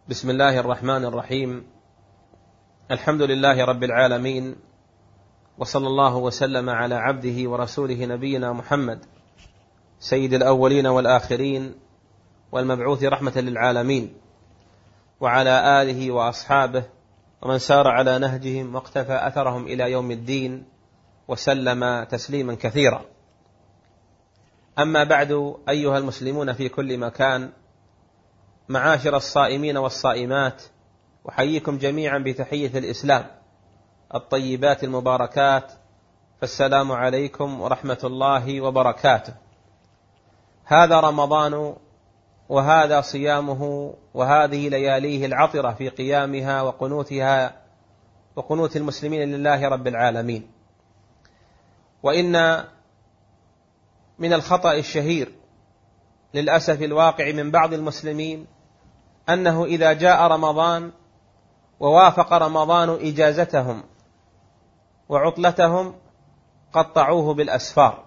بسم الله الرحمن الرحيم. الحمد لله رب العالمين، وصلى الله وسلم على عبده ورسوله نبينا محمد سيد الأولين والآخرين والمبعوث رحمة للعالمين، وعلى آله وأصحابه ومن سار على نهجهم واقتفى أثرهم إلى يوم الدين وسلم تسليما كثيرا. أما بعد، أيها المسلمون في كل مكان، معاشر الصائمين والصائمات، أحييكم جميعا بتحية الإسلام الطيبات المباركات، فالسلام عليكم ورحمة الله وبركاته. هذا رمضان، وهذا صيامه، وهذه لياليه العطرة في قيامها وقنوتها وقنوت المسلمين لله رب العالمين. وإن من الخطأ الشهير للأسف الواقع من بعض المسلمين أنه إذا جاء رمضان ووافق رمضان إجازتهم وعطلتهم قطعوه بالأسفار،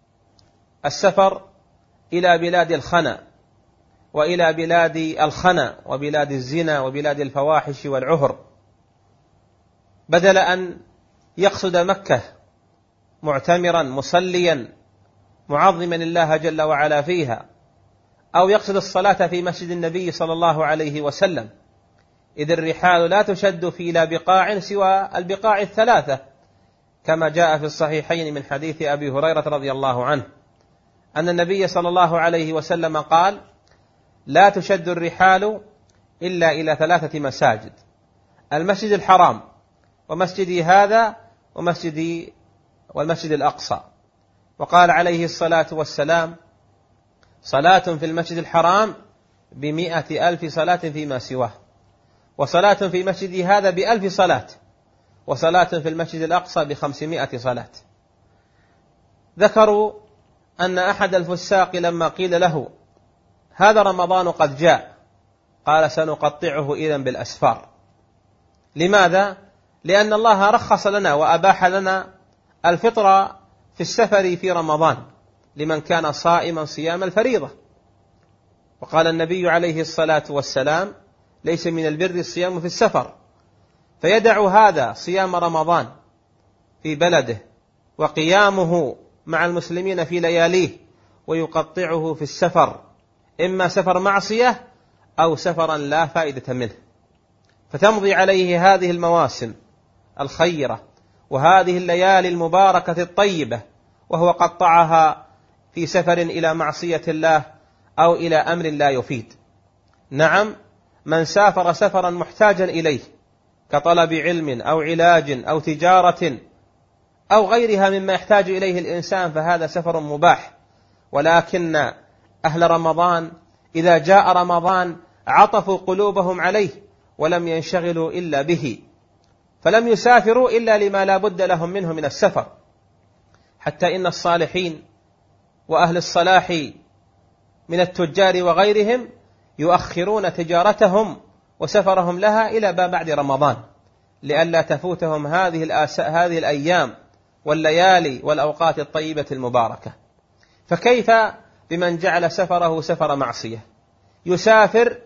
السفر إلى بلاد الخنا وإلى بلاد الخنا وبلاد الزنا وبلاد الفواحش والعهر، بدل أن يقصد مكة معتمرا مصليا معظما الله جل وعلا فيها، أو يقصد الصلاة في مسجد النبي صلى الله عليه وسلم، إذ الرحال لا تشد في لا بقاع سوى البقاع الثلاثة، كما جاء في الصحيحين من حديث أبي هريرة رضي الله عنه أن النبي صلى الله عليه وسلم قال: لا تشد الرحال إلا إلى 3 مساجد: المسجد الحرام، ومسجدي هذا، والمسجد الأقصى. وقال عليه الصلاة والسلام: صلاة في المسجد الحرام ب100,000 صلاة فيما سواه، وصلاة في مسجدي هذا ب1000 صلاة، وصلاة في المسجد الأقصى ب500 صلاة. ذكروا أن أحد الفساق لما قيل له: هذا رمضان قد جاء، قال: سنقطعه إذن بالأسفار. لماذا؟ لأن الله رخص لنا وأباح لنا الفطر في السفر في رمضان لمن كان صائما صيام الفريضة. وقال النبي عليه الصلاة والسلام: ليس من البر الصيام في السفر، فيدع هذا صيام رمضان في بلده وقيامه مع المسلمين في لياليه ويقطعه في السفر، إما سفر معصية أو سفرا لا فائدة منه، فتمضي عليه هذه المواسم الخيرة وهذه الليالي المباركة الطيبة وهو قطعها في سفر إلى معصية الله أو إلى أمر لا يفيد. نعم، من سافر سفرا محتاجا إليه كطلب علم أو علاج أو تجارة أو غيرها مما يحتاج إليه الإنسان فهذا سفر مباح، ولكن أهل رمضان إذا جاء رمضان عطفوا قلوبهم عليه ولم ينشغلوا إلا به، فلم يسافروا إلا لما لا بد لهم منه من السفر، حتى إن الصالحين وأهل الصلاح من التجار وغيرهم يؤخرون تجارتهم وسفرهم لها إلى بعد رمضان لئلا تفوتهم هذه الأيام والليالي والأوقات الطيبة المباركة. فكيف بمن جعل سفره سفر معصية؟ يسافر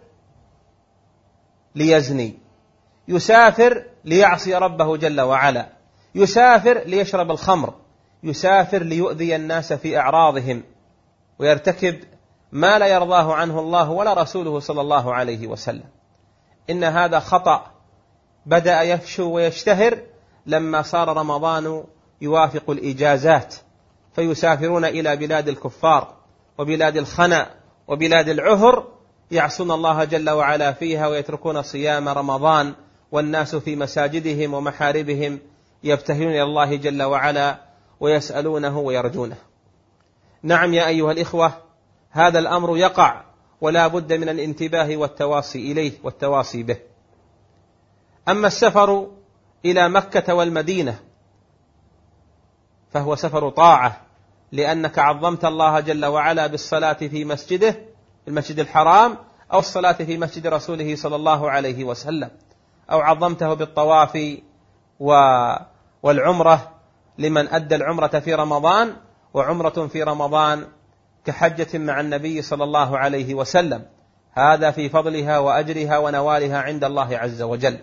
ليزني، يسافر ليعصي ربه جل وعلا، يسافر ليشرب الخمر، يسافر ليؤذي الناس في أعراضهم ويرتكب ما لا يرضاه عنه الله ولا رسوله صلى الله عليه وسلم. إن هذا خطأ بدأ يفشو ويشتهر لما صار رمضان يوافق الإجازات، فيسافرون إلى بلاد الكفار وبلاد الخنا وبلاد العهر يعصون الله جل وعلا فيها ويتركون صيام رمضان، والناس في مساجدهم ومحاربهم يبتهلون إلى الله جل وعلا ويسألونه ويرجونه. نعم يا أيها الإخوة، هذا الأمر يقع ولا بد من الانتباه والتواصي إليه والتواصي به. أما السفر إلى مكة والمدينة فهو سفر طاعة، لأنك عظمت الله جل وعلا بالصلاة في مسجده المسجد الحرام، أو الصلاة في مسجد رسوله صلى الله عليه وسلم، أو عظمته بالطواف والعمرة لمن أدى العمرة في رمضان، وعمرة في رمضان كحجة مع النبي صلى الله عليه وسلم. هذا في فضلها وأجرها ونوالها عند الله عز وجل.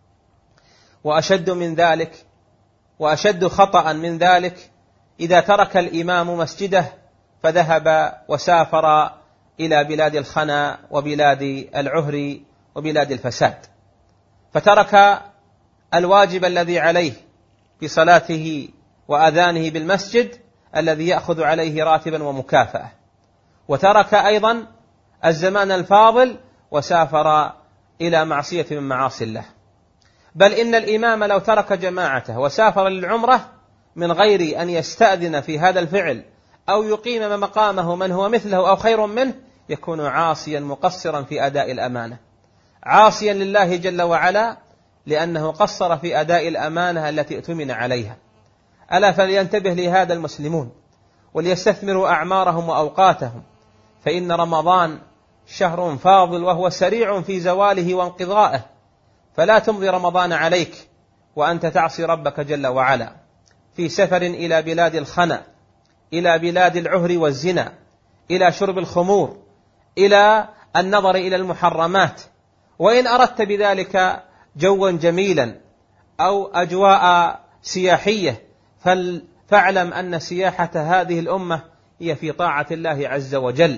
وأشد من ذلك وأشد خطأ من ذلك إذا ترك الإمام مسجده فذهب وسافر إلى بلاد الخنا وبلاد العهر وبلاد الفساد، فترك الواجب الذي عليه في صلاته وأذانه بالمسجد الذي يأخذ عليه راتبا ومكافأة، وترك أيضا الزمان الفاضل وسافر إلى معصية من معاصي الله. بل إن الإمام لو ترك جماعته وسافر للعمرة من غير أن يستأذن في هذا الفعل أو يقيم مقامه من هو مثله أو خير منه يكون عاصيا مقصرا في أداء الأمانة، عاصيا لله جل وعلا لأنه قصر في أداء الأمانة التي اؤتمن عليها. ألا فلينتبه لهذا المسلمون وليستثمروا أعمارهم وأوقاتهم، فإن رمضان شهر فاضل وهو سريع في زواله وانقضائه، فلا تمضي رمضان عليك وأنت تعصي ربك جل وعلا في سفر إلى بلاد الخنا، إلى بلاد العهر والزنا، إلى شرب الخمور، إلى النظر إلى المحرمات. وإن أردت بذلك جوا جميلا أو أجواء سياحية فاعلم أن سياحة هذه الأمة هي في طاعة الله عز وجل،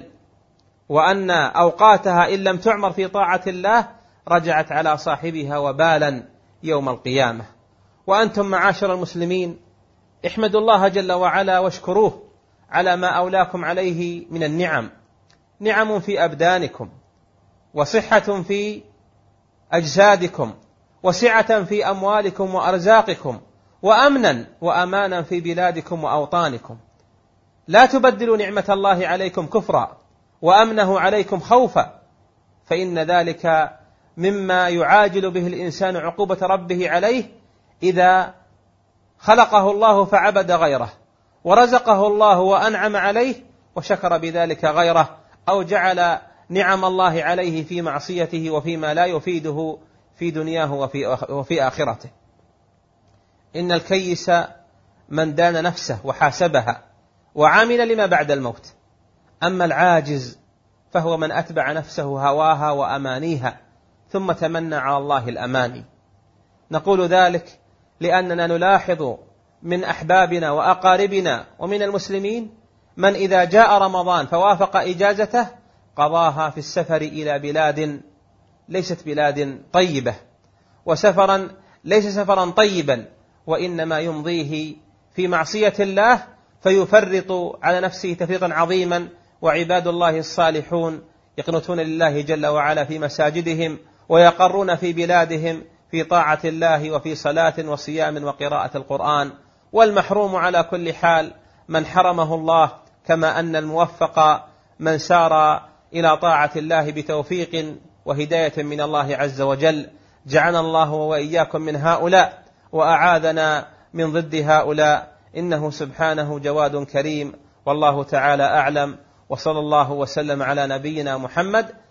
وأن أوقاتها إن لم تعمر في طاعة الله رجعت على صاحبها وبالا يوم القيامة. وأنتم معاشر المسلمين احمدوا الله جل وعلا واشكروه على ما أولاكم عليه من النعم، نعم في أبدانكم، وصحة في أجسادكم، وسعة في أموالكم وأرزاقكم، وأمنا وأمانا في بلادكم وأوطانكم. لا تبدلوا نعمة الله عليكم كفرا وأمنه عليكم خوفا، فإن ذلك مما يعاجل به الإنسان عقوبة ربه عليه إذا خلقه الله فعبد غيره، ورزقه الله وأنعم عليه وشكر بذلك غيره، أو جعل نعم الله عليه في معصيته وفيما لا يفيده في دنياه وفي آخرته. إن الكيس من دان نفسه وحاسبها وعمل لما بعد الموت، أما العاجز فهو من أتبع نفسه هواها وأمانيها ثم تمنى على الله الأماني. نقول ذلك لأننا نلاحظ من أحبابنا وأقاربنا ومن المسلمين من إذا جاء رمضان فوافق إجازته قضاها في السفر إلى بلاد ليست بلاد طيبة، وسفرا ليس سفرا طيبا، وإنما يمضيه في معصية الله فيفرط على نفسه تفريطا عظيما. وعباد الله الصالحون يقنتون لله جل وعلا في مساجدهم ويقرون في بلادهم في طاعة الله وفي صلاة وصيام وقراءة القرآن. والمحروم على كل حال من حرمه الله، كما أن الموفق من سار إلى طاعة الله بتوفيق وهداية من الله عز وجل. جعلنا الله وإياكم من هؤلاء وأعاذنا من ضد هؤلاء، إنه سبحانه جواد كريم، والله تعالى أعلم، وصلى الله وسلم على نبينا محمد